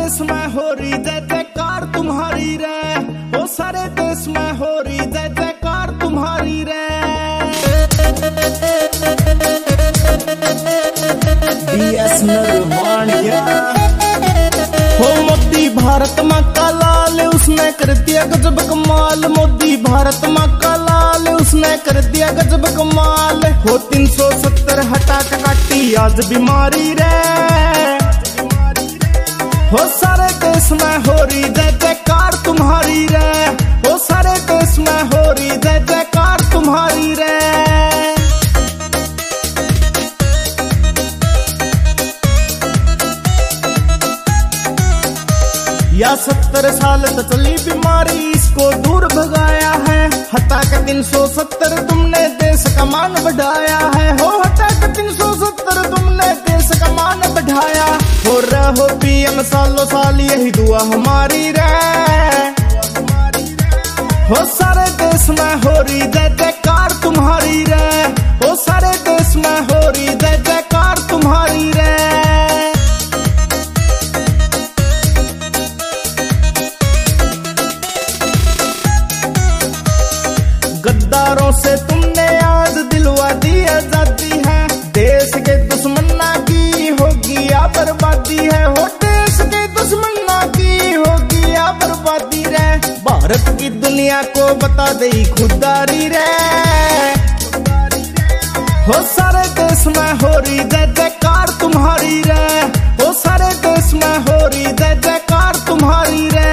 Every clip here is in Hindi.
देश में हो रही जय जयकार तुम्हारी रे, वो सारे देश में हो रही जय जयकार तुम्हारी रे। हो मोदी भारत माँ का लाल, उसने कर दिया गजब कमाल। मोदी भारत माँ का लाल, उसने कर दिया गजब कमाल। हो 370 हटा के काटी आज बीमारी रे, हो सारे देश में हो रही जय जयकार तुम्हारी रे, हो सारे देश में हो रही जय जयकार तुम्हारी रे। या 70 साल तो चली बीमारी, इसको दूर भगाया है। हटा के 370 तुमने देश का मान बढ़ाया है। हो हटा के 370 तुमने देश का मान बढ़ाया। हो रहो पीएम सालों साल, यही दुआ हमारी रे। हो सारे देश में हो रही जय जयकार तुम्हारी रे, हो सारे देश में हो रही जय जयकार तुम्हारी रे। गद्दारों से तुमने आज दिलवा दी आजादी है। देश के दुश्मना की होगी या बर्बादी है। हो देश के दुश्मना की होगी या बर्बादी रे। भारत की दुनिया को बता दे खुददारी रे। हो सारे देश में हो रही जय जयकार तुम्हारी रे, हो सारे देश में हो रही जय जयकार तुम्हारी रे।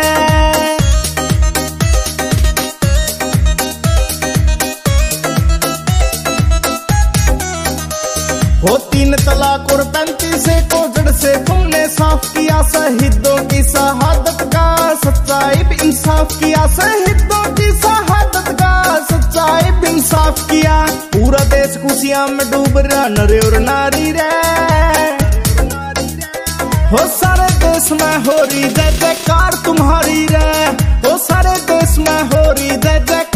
हो 3 तलाक और 35 को जड़ से तुमने साफ किया। शहीदों की शहादत का सच्चाई भी इंसाफ किया। शहीदों की शहादत का सच्चाई भी इंसाफ किया। पूरा देश खुशियां में डूब रहा नर और नारी रे। हो सारे देश में हो रही जय जयकार तुम्हारी रे, हो सारे देश में हो रही जय जयकार।